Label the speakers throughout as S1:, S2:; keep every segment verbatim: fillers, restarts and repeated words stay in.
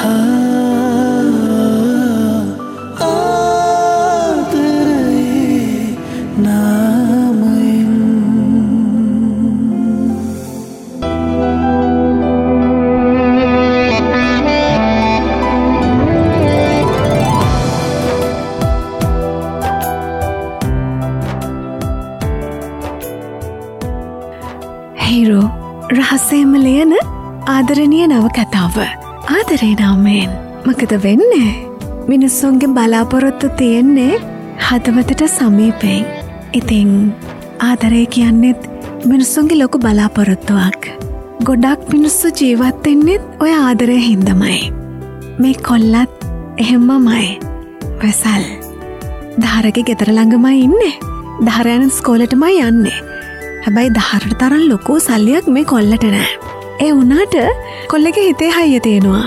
S1: රහසේම ලියන ආදරණීය නවකතාව ආදරේ නාමයෙන්. මොකද වෙන්නේ? මිනිස්සුන්ගේ බලාපොරොත්තු තියෙන්නේ හදවතට සමීපයෙන්. ඉතින් ආදරේ කියන්නේත් මිනිස්සුන්ගේ ලොකු බලාපොරොත්තුවක්. ගොඩක් මිනිස්සු ජීවත් වෙන්නේ ඔය ආදරේ හින්දාමයි. මේ කොල්ලත් එහෙමමයි. වෙසල් දහරගේ ගෙදර ළඟමයි ඉන්නේ. දහර යන ස්කෝලේටමයි යන්නේ. හැබැයි දහරට තරම් ලොකු සල්ලියක් මේ කොල්ලට නෑ. ඒ වුණාට කොල්ලගේ හිතේ හයිය තියෙනවා.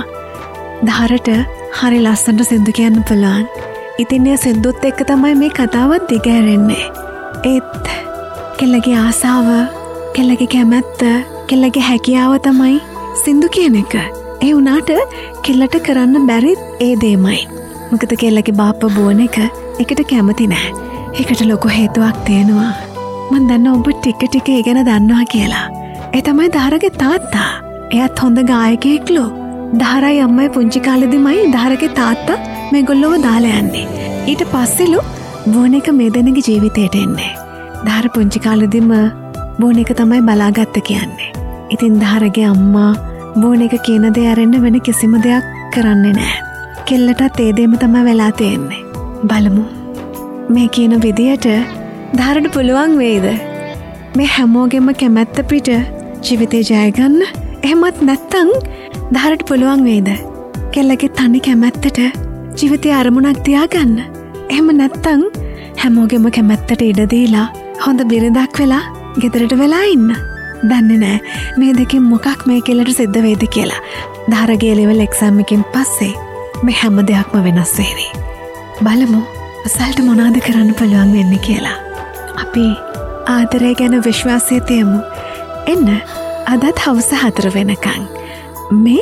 S1: දහරට හරි ලස්සනට සින්දු කියන්න පුළුවන්. ඉතින් ඒ සින්දුත් එක්ක තමයි මේ කතාවත් දිගහැරෙන්නේ. ඒත් කෙල්ලගේ ආසාව, කෙල්ලගේ කැමැත්ත, කෙල්ලගේ හැකියාව තමයි සින්දු කියන එක. ඒ වුණාට කෙල්ලට කරන්න බැරිත් ඒ දේමයි. මොකද කෙල්ලගේ බාප්පා බොන එක එකට කැමති නෑ. ඒකට ලොකු හේතුවක් තියෙනවා. මන් දන්න ඔබ ටික ටික ඒ ගැන දන්නවා කියලා. ඒ තමයි දහරගේ තාත්තා. එයත් හොඳ ගායකයෙක්ලු. දහරයි අම්මයි පුංචි කාලෙදිමයි දහරගේ තාත්තා මේගොල්ලෝව දාලා යන්නේ. ඊට පස්සෙලු බොන එක මේ දෙනගේ ජීවිතයට එන්නේ. දහර පුංචි කාලෙදිම බොන එක තමයි බලාගත්ත කියන්නේ. ඉතින් දහරගේ අම්මා බොන එක කියන දේ අරන්න වෙන කිසිම දෙයක් කරන්නේ නැහැ. කෙල්ලටත් ඒ දෙයම තමයි වෙලා තියෙන්නේ. බලමු මේ කියන විදියට දහරට පුළුවන් වේද මේ හැමෝගෙම කැමැත්ත පිට ජීවිතේ ජය ගන්න? එහෙමත් නැත්නම් දහරට පුළුවන් වේද කෙල්ලගේ තනි කැමැත්තට ජීවිතේ අරමුණක් තියාගන්න? එහෙම නැත්නම් හැමෝගෙම කැමැත්තට ඉඩ දීලා හොඳ බිරිඳක් වෙලා ගෙදරට වෙලා ඉන්න? දන්නේ නැහැ මේ දෙකෙන් මොකක් මේ කෙල්ලට සිද්ධ වෙයිද කියලා. දහරගේ ලෙවල් එක්සෑම් එකෙන් පස්සේ මේ හැම දෙයක්ම වෙනස් වෙවි. බලමු අසල්ට මොනවද කරන්න පුළුවන් වෙන්නේ කියලා. අපි ආදරය ගැන විශ්වාසය තියමු. එන්න අදත් හවස හතර වෙනකං මේ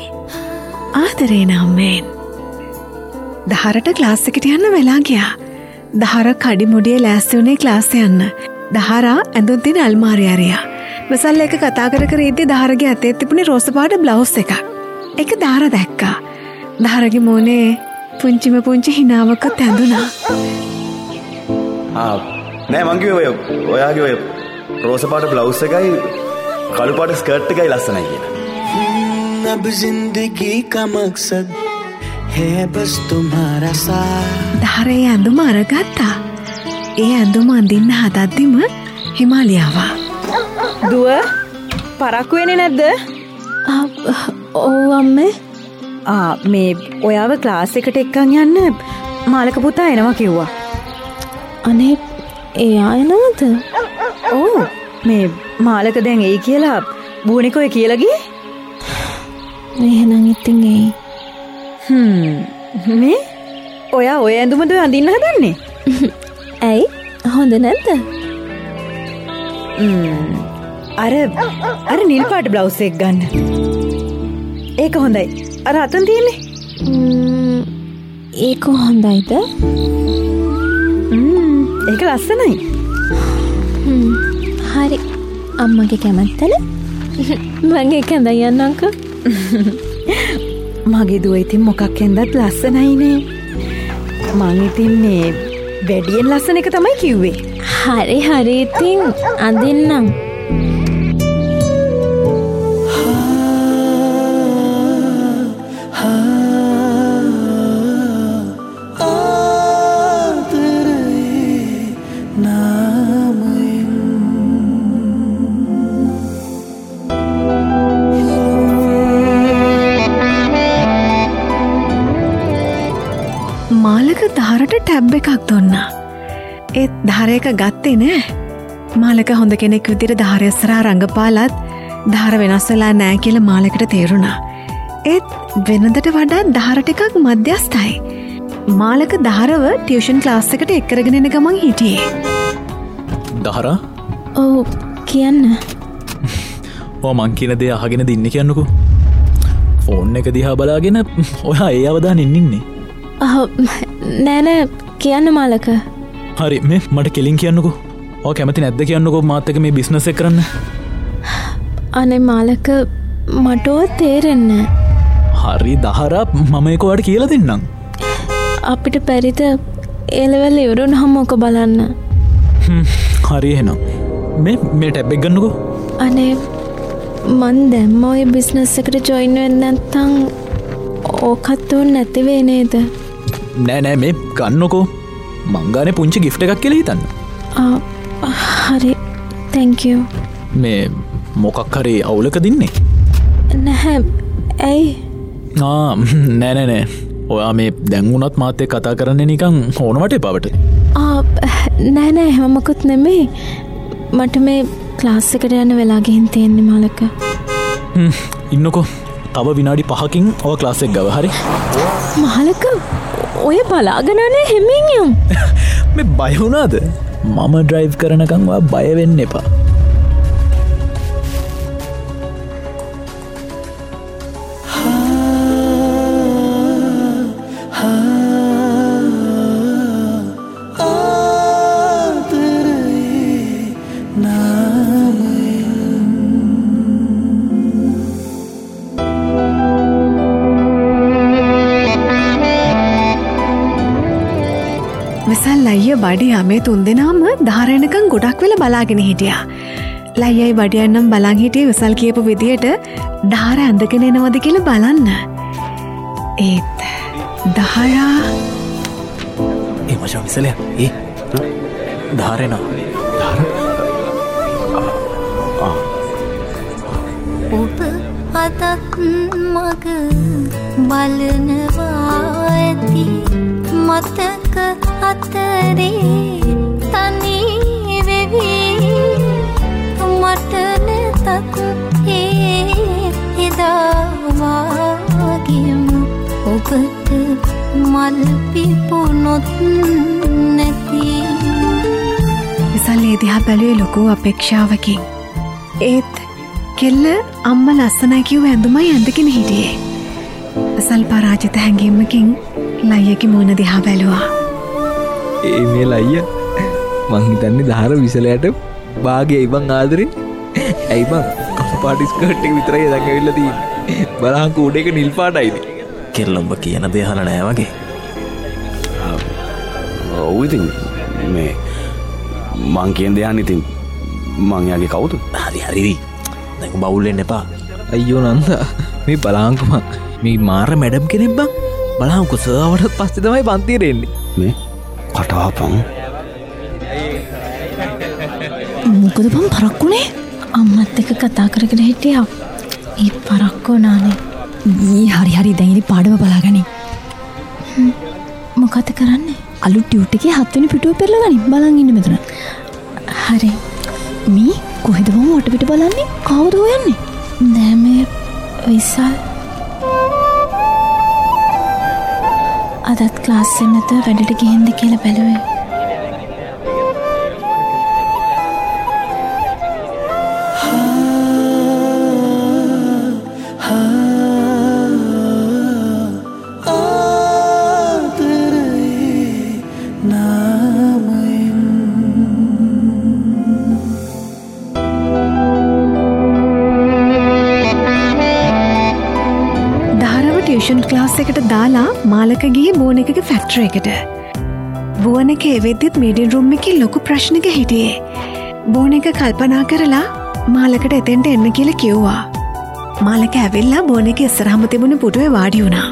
S1: ආදරේ නාමයෙන්. දහරට ක්ලාස් එකට යන්න වෙලා ගියා. දහර කඩි මුඩියේ ලෑස්ති වුණේ ක්ලාස් යන්න. දහරා ඇඳුම් තියෙන අල්මාරිය ඇරියා. වසල් එක කතා කර කර ඉද්දි දහරගේ අතේ තිබුණේ රෝස පාට බ්ලවුස් එකක්. ඒක දහර දැක්කා. දහරගේ මොනේ පුංචිම පුංචි හිනාවකුත් ඇඳුනා.
S2: ආ නෑ මං කිව්වේ ඔය ඔයාගේ ඔය රෝස පාට බ්ලවුස් එකයි කළු පාට ස්කර්ට් එකයි ලස්සනයි කියලා.
S3: अब जिंदगी का मकसद है बस तुम्हारा साथ.
S1: දහරේ ඇඳුම අරගත්තා. ඒ ඇඳුම අඳින්න හදද්දිම හිමාලියාවා.
S4: දුව පරක්කු වෙන්නේ නැද්ද?
S1: ඔව් අම්මේ.
S4: ආ මේ ඔයාව ක්ලාස් එකට එක්කන් යන්න මාලක පුතා එනවා කිව්වා.
S1: අනේ එයා එනවද?
S4: ඔව් මේ මාලක දැන් එයි කියලා බූනික ඔය කියලා ගියේ.
S1: එහෙනම් ඉතින් එයි.
S4: හ්ම් මේ ඔයා ඔය ඇඳුමද අඳින්න හදන්නේ?
S1: ඇයි හොඳ නැද්ද?
S4: ම්ම් අර අර නිල් පාට බ්ලවුස් එක ගන්න. ඒක හොඳයි. අර අතන් තියෙන්නේ.
S1: ම්ම් ඒක හොඳයිද?
S4: ම්ම් ඒක ලස්සනයි.
S1: හ්ම් හරි. අම්මගේ කැමැත්තද? මගේ කැඳ යන්නම්කෝ.
S4: මගේ දුව ඉතින් මොකක් ඇඳත් ලස්සනයිනේ. මං ඉතින් මේ වැඩියෙන් ලස්සන එක තමයි කිව්වේ.
S1: හරි හරි ඉතින් අඳින්නම්. මාලක දහරට ටැබ් එකක් දුන්නා. ඒත් දහර එක ගත්තේ නෑ. මාලක හොඳ කෙනෙක් විදිහට දහර ඉස්සරහා රඟපාලත් දහර වෙනස් වෙලා නෑ කියලා මාලකට තේරුණා. ඒත් වෙනදට වඩා දහර ටිකක් මධ්‍යස්ථයි. මාලක දහරව ටියුෂන් ක්ලාස් එකට එක් කරගෙන එන ගමන් හිටියේ.
S5: දහරා?
S1: ඔව් කියන්න.
S5: ඔව් මං කියන දේ අහගෙන දින්න කියන්නකෝ. ෆෝන් එක දිහා බලාගෙන ඔයා ඒ අවදාන ඉන්නන්නේ.
S1: නෑනෑ කියන්න මාලක.
S5: හරි මේ මට කෙලින් කියන්නකෝ. ඔය කැමති නැද්ද කියන්නකෝ මාත් එක්ක මේ බිස්නස් එක කරන්න.
S1: අනේ මාලක මටෝ තේරෙන්නේ.
S5: හරි දහරා මම ඒක ඔයාලට කියලා දෙන්නම්.
S1: අපිට පරිත ඒලෙවල් ඉවරුනහම ඔක බලන්න.
S5: හරි එහෙනම් මේ මේ ටැබ් එක ගන්නකෝ.
S1: අනේ මන් දැම්ම ඔය බිස්නස් එකට ජොයින් වෙන්න නැත්තම් ඕකත් උන් නැති වෙයි නේද?
S5: නෑ නෑ මේ ගන්නකෝ. මං ගානේ පුංචි gift එකක් කියලා හිතන්න.
S1: ආ හරි thank you.
S5: මේ මොකක් හරි අවුලක දින්නේ?
S1: නැහැ. ඇයි?
S5: ආ නෑ නෑ නෑ. ඔයා මේ දැන් වුණත් මාත් එක්ක කතා කරන්නේ නිකන් ඕනවට එපාවට.
S1: ආ නෑ නෑ එහෙම මොකුත් නෙමෙයි. මට මේ ක්ලාස් එකට යන්න වෙලා ගිහින් තියෙන්නේ මාලක.
S5: හ්ම් ඉන්නකෝ. තව විනාඩි පහකින් ඔය ක්ලාස් එක ගව. හරි.
S1: මාලක ඔය බලාගෙන යන්නේ හැමින් යම්.
S5: මේ බය වුණාද? මම ඩ්‍රයිව් කරනකම් ඔයා බය වෙන්න එපා.
S1: ලයිය වඩියා මේ තුන් දෙනාම ධාරණකන් ගොඩක් වෙලා බලාගෙන හිටියා. ලයියයි වඩියන්නම් බලන් හිටියේ විසල් කියපු විදියට ධාර ඇඳගෙන එනවද කියලා බලන්න. ඒත් ධාරා
S5: ඒ මචං විසලයා ඒ ධාරේනා ධාර
S6: ඔබ අදත් මග බලනවා ඇති මතක අතරේ තනි වෙවි මට නැතත් ඒ එදාවාගේම ඔබට මල් පිපුණොත් නැති.
S1: විසල් ඒ දිහා බැලුවේ ලොකු අපේක්ෂාවකින්. ඒත් කෙල්ල අම්ම ලස්සනයි කිව්ව ඇඳුමයි ඇඳගෙන හිටියේ. විසල් පරාජිත හැඟීමකින් ලයියගේ මුණ දිහා බැලුවා.
S7: ඒ මේ ලයිය මං හිතන්නේ දහර විසලයට භාගයයි බං ආදරේ. ඇයි බං කපාට ස්කර්ට් එක විතරයි දැන් ඇවිල්ලා තියෙන්නේ. බලහන්කෝ උඩ එක නිල් පාටයිනේ.
S2: කෙල්ලඹ කියන දේ අහලා නෑ වගේ. ඔව් ඉතින් මේ මං කියන දේ අහන්න ඉතින් මං යාගේ කවුද?
S7: හරි හරි. දැන් බවුල් වෙන්න එපා. අයියෝ නන්දා මේ බලහන්කෝ මං මේ මාර මැඩම් කෙනෙක් බං. බලහන්කෝ සර්වරට පස්සේ තමයි පන්තියට එන්නේ.
S2: මේ කටවපන්
S1: මොකද බං පරක්කුනේ? අම්මත් එක්ක කතා කරගෙන හිටියා. ඒ පරක්කෝ නානේ. ඊ හරි හරි දැන් ඉතින් පාඩම බලාගනි. මොකද කරන්නේ? අලුත් ඩියුටි එකේ හත් වෙනි පිටුව පෙරලා ගනි. බලන් ඉන්න මෙතන. හරි. මේ කොහෙද බං වට පිට බලන්නේ? කවුද හොයන්නේ? නෑ මේ විසල්. අදත් ක්ලාස් එක නැත වැඩට ගිහින්ද කියලා බැලුවේ. ටියුෂන් ක්ලාස් එකට දාලා මාලක ගියේ බෝන එකගේ ෆැක්ටරි එකට. බෝන එක එවෙද්දිත් මීඩියම් රූම් එකේ ලොකු ප්‍රශ්නක හිටියේ. බෝන එක කල්පනා කරලා මාලකට එතෙන්ට එන්න කියලා කිව්වා. මාලක ඇවිල්ලා බෝන එක ඉස්සරහම තිබුණ පුටුවේ වාඩි වුණා.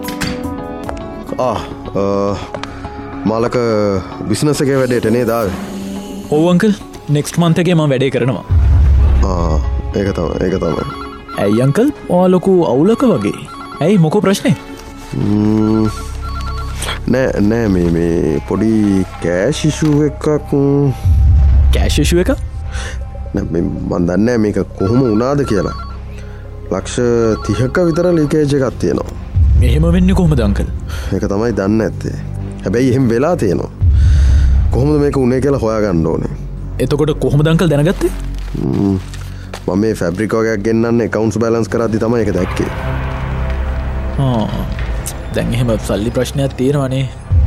S8: ආ මාලක බිස්නස් එකේ වැඩේට නේද ආවේ?
S5: ඔව් අංකල් නෙක්ස්ට් මන්ත් එකේ මම වැඩේ කරනවා.
S8: ආ ඒක තමයි ඒක තමයි.
S5: ඇයි අංකල් ඔයා ලොකු අවුලක වගේ? ඇයි මොකෝ ප්‍රශ්නේ?
S8: නෑ නෑ මේ මේ පොඩි කෑෂ් ඉෂුව එකක්.
S5: කෑෂ් ඉෂුව එක?
S8: නෑ මම දන්නේ මේක කොහොම වුණාද කියලා. ලක්ෂ තිහක විතර ලීකේජ් එකක් තියෙනවා.
S5: එහෙම වෙන්නේ කොහොමද අංකල්?
S8: ඒක තමයි දන්නේ නැත්තේ. හැබැයි එහෙම වෙලා තියෙනවා. කොහොමද මේක උනේ කියලා හොයාගන්න ඕනේ.
S5: එතකොට කොහොමද අංකල් දැනගත්තේ?
S8: මම මේ ෆැබ්‍රික් වගේක් ගෙන්නන්න accounts balance කරද්දි තමයි ඒක දැක්කේ.
S5: දැන් එහෙම සල්ලි ප්‍රශ්නයක් තියෙනවනේ.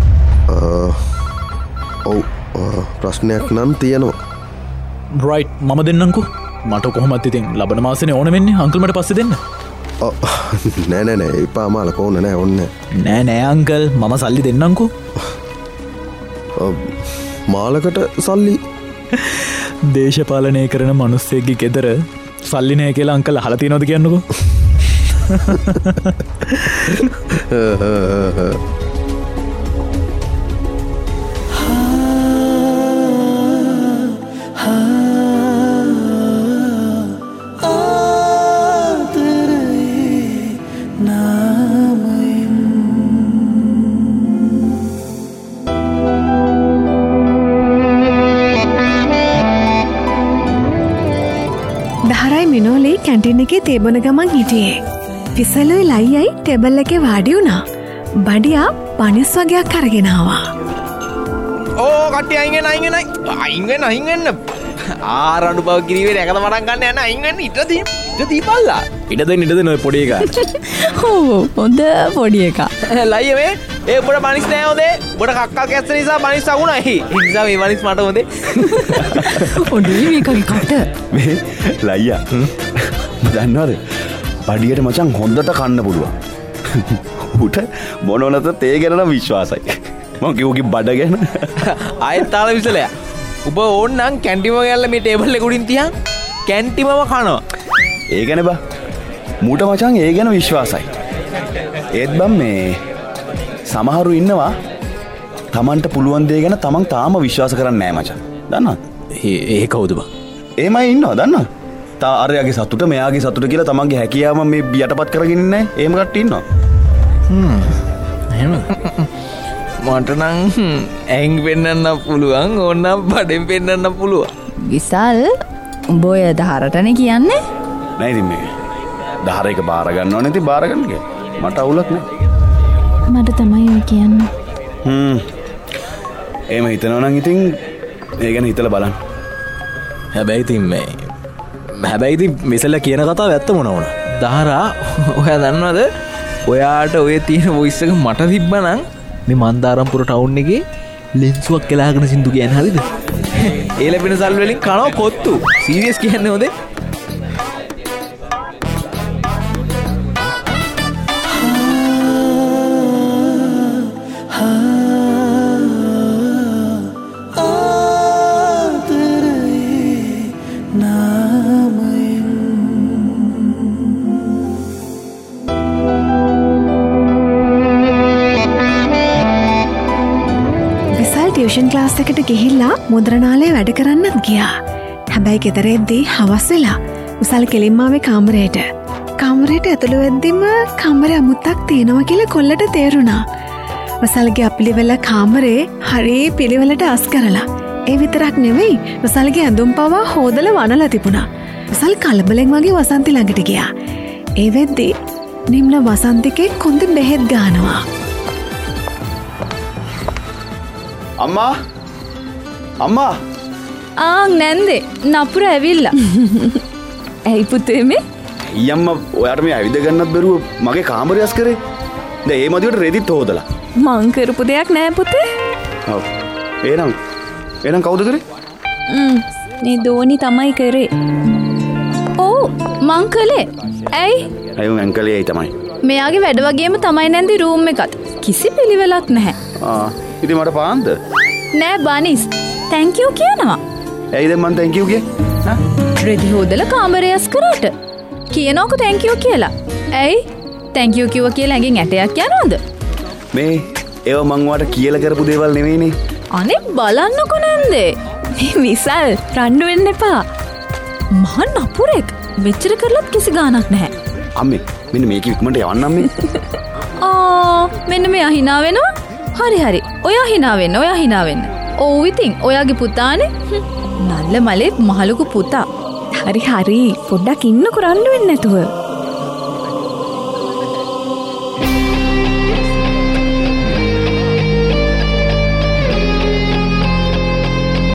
S8: ඔව් ප්‍රශ්නයක් නම් තියෙනවා.
S5: රයිට් මම දෙන්නම්කෝ. මට කොහොමත් ඉතින් ලබන මාසනේ ඕන වෙන්නේ. අංකල් මට පස්සේ දෙන්න.
S8: නෑ නෑ නෑ එපා මාලක ඕන නෑ ඕන්න
S5: නෑ නෑ අංකල් මම සල්ලි දෙන්නම්කෝ.
S8: මාලකට සල්ලි
S5: දේශපාලනය කරන මනුස්සයෙක්ගේ ගෙදර සල්ලි නෑ කියලා අංකල් අහලා තියෙනවද කියන්නකෝ.
S1: කැන්ටින් එකේ තේබොන ගමන් හිටියේ. පිසලුයි ලයියයි ටෙබල් එකේ වාඩි වුණා. බඩියා පනිස් වගේක් අරගෙනවා.
S7: ඕ කට්ටිය අයින් වෙන්න අයින් වෙන්න අයින් වෙන්න අයින් වෙන්න. ආරණු බව කිරිවේ නැකත මඩක් ගන්න යන අයින් වෙන්න ඉත දී ඉත දීපල්ලා.
S5: ඉඩ දෙන්න ඉඩ දෙන්න ඔය පොඩි එකා.
S4: ඔව් හොඳ පොඩි එකා.
S7: ලයිය මේ ඒ උඹට පනිස් නෑ හොදේ. උඹට කක්කල් කැස්ස නිසා පනිස් අගුණා. ඒ නිසා මේ පනිස් මට හොදේ.
S4: ඔඩේ මේකගේ කට.
S2: මේ ලයියා දන්නවද පඩියට මචං හොඳට කන්න පුළුවන්. උට මොනවනත තේ ගැන නම් විශ්වාසයි. මං කිව්වගේ බඩ ගැන
S7: ආයෙත් තාල විසලයා. උඹ ඕන්නම් කැන්ටිම ගෑල්ල මේ ටේබල් එක උඩින් තියන් කැන්ටිමම කනවා.
S2: ඒ ගැන බා මූට මචං ඒ ගැන විශ්වාසයි. ඒත් බම් මේ සමහරු ඉන්නවා තමන්ට පුළුවන් දේ ගැන තමන් තාම විශ්වාස කරන්නේ නෑ මචං. දන්නවද?
S5: ඒ කවුද බං?
S2: එහෙමයි ඉන්නවා දන්නවද? තා අරයාගේ සතුට මෙයාගේ සතුට කියලා තමන්ගේ හැකියාව මේ යටපත් කරගෙන ඉන්නේ නැහැ. එහෙම කට්ටිය ඉන්නවා.
S7: හ්ම්. එහෙම. මට නම් ඇඟ පෙන්නන්න පුළුවන් ඕනනම් බඩෙන් පෙන්නන්න පුළුවන්.
S4: විසල් උඹ ඔය දහරටනේ කියන්නේ?
S2: නෑ ඉතින් මේ දහර එක බාර ගන්නව නැති බාර ගන්න කිය. මට අවුලක් නෑ.
S6: මට තමයි ඔය කියන්නේ.
S2: හ්ම්. එහෙම හිතනවා නම් ඉතින් ඒ ගැන හිතලා බලන්න.
S5: හැබැයි ඉතින් මේ හැබැයි ඉතින් මෙසල කියන කතාව ඇත්ත මොන වුණා.
S7: දහරා ඔයා දන්නවද? ඔයාට ඔය තියෙන වොයිස් එක මට තිබ්බනම් මේ මන්දාරම්පුර ටවුන් එකේ ලෙන්සුවක් කලාගෙන සින්දු කියන්නේ හරිද? ඒ ලැබෙන සල් වලින් කනවා කොත්තු. සීරියස් කියන්නේ හොදේ.
S1: ටියුෂන් ක්ලාස් එකට ගිහිල්ලා මුද්‍රණාලේ වැඩ කරන්නත් ගියා. හැබැයි ගෙදර එද්දී හවස් වෙලා විසල් කෙලින්ම ආවේ කාමරේට. කාමරේට ඇතුළු වෙද්දිම කාමරේ අමුත්තක් තියෙනවා කියලා කොල්ලට තේරුණා. විසල්ගේ අපිලිවෙල කාමරේ හරිය පිළිවෙලට අස් කරලා. ඒ විතරක් නෙවෙයි විසල්ගේ ඇඳුම් පවා හොදලා වනලා තිබුණා. විසල් කලබලෙන් වගේ වසන්ති ළඟට ගියා. ඒ වෙද්දී නිම්න වසන්තිකේ කොන්ද බෙහෙත් ගන්නවා.
S2: අම්මා අම්මා
S6: ආන් නැන්දේ නපුර ඇවිල්ලා. ඇයි පුතේ මේ?
S2: ඊයම්ම ඔයාට මේ ඇවිද ගන්නත් බැරුව මගේ කාමරය අස් කරේ. දැන් ඒ මදිවට රෙදිත් හොදලා.
S6: මං කරපු දෙයක් නෑ පුතේ.
S2: ඔව්. එහෙනම් එහෙනම් කවුද කරේ?
S6: ම්ම් මේ දෝනි තමයි කරේ. ඔව් මං කළේ. ඇයි?
S2: අයියෝ මං කළේ ඇයි තමයි.
S6: මෙයාගේ වැඩ වගේම තමයි නැන්දි රූම් එකත්. කිසි පිළිවෙලක් නැහැ.
S2: ආ ඉතින් මට පාන්ද?
S6: නෑ බනිස්. thank you කියනවා.
S2: ඇයිද මං thank you කියේ? හා?
S6: රෙදි හොදලා කාමරය අස් කරාට කියනකො thank you කියලා. ඇයි? thank you කිව්වා කියලා ඇඟෙන් ඇටයක් යනවද?
S2: මේ ඒව මං ඔයාලට කියලා කරපු දේවල් නෙවෙයිනේ.
S6: අනේ බලන්නකො නැන්දේ. මේ විසල් රණ්ඩු වෙන්න එපා. මහා නපුරෙක්. මෙච්චර කරලත් කිසි ගාණක් නැහැ.
S2: අම්මේ මෙන්න මේක ඉක්මනට යවන්නම් මේ.
S6: ආ මෙන්න මෙයා hina වෙනවා. හරි හරි. ඔයා hina වෙන්න. ඔයා hina වෙන්න. ඔව් ඉතින් ඔයාගේ පුතානේ. නල්ල මලේ මහලුකු පුතා.
S1: හරි හරි. පොඩ්ඩක් ඉන්නකො රණ්ඩු වෙන්නේ නැතුව.